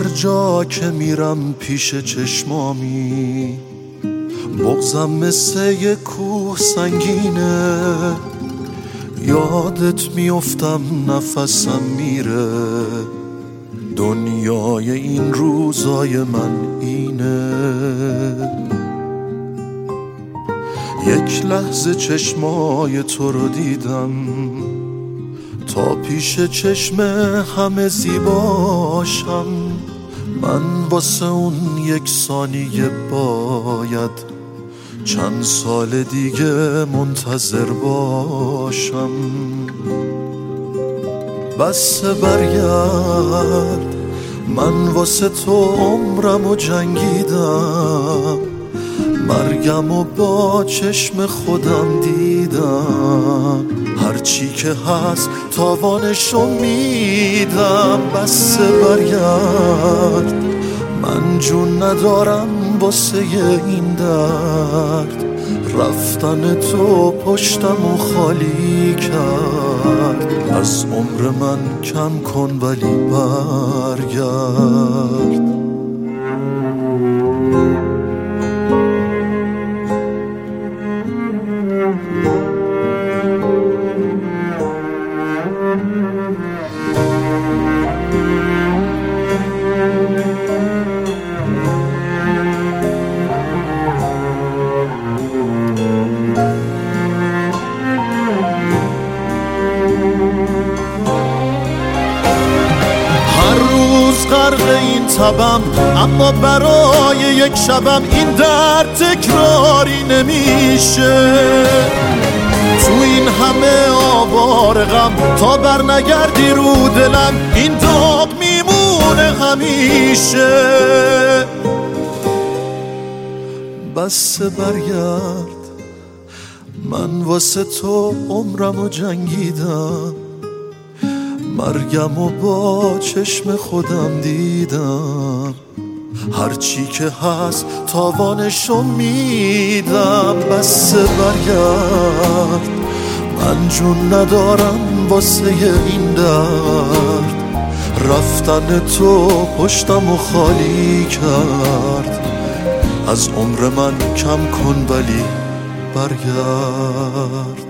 جا که میرم پیش چشمامی، بغضم مثل یه کوه سنگینه. یادت میافتم نفسم میره، دنیای این روزای من اینه. یک لحظه چشمای تو رو دیدم، تا پیش چشم همه زیباشم. من واسه اون یک ثانیه باید چند سال دیگه منتظر باشم. بس برگرد، من واسه تو عمرمو جنگیدم. مرگم و با چشم خودم دیدم، هرچی که هست تاوانشو میدم. بس برگرد، من جون ندارم واسه این درد. رفتن تو پشتمو خالی کرد، از عمر من کم کن ولی برگرد. غرق این تبم، اما برای یک شبم این درد تکراری نمیشه. تو این همه آوار غم تا بر نگردی رو دلم، این داغ میمونه همیشه. بس برگرد، من واسه تو عمرمو جنگیدم. مرگم و با چشم خودم دیدم، هرچی که هست تاوانشو میدم. بس برگرد، من جون ندارم واسه این درد. رفتن تو پشتمو خالی کرد، از عمر من کم کن ولی برگرد.